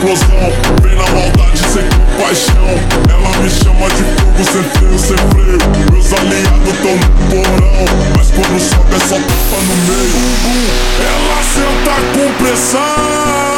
explosão. Vem na maldade sem compaixão. Ela me chama de fogo sem freio, sem freio. Meus aliados tão no porão, mas quando sobe é só tapa no meio. Ela senta com pressão.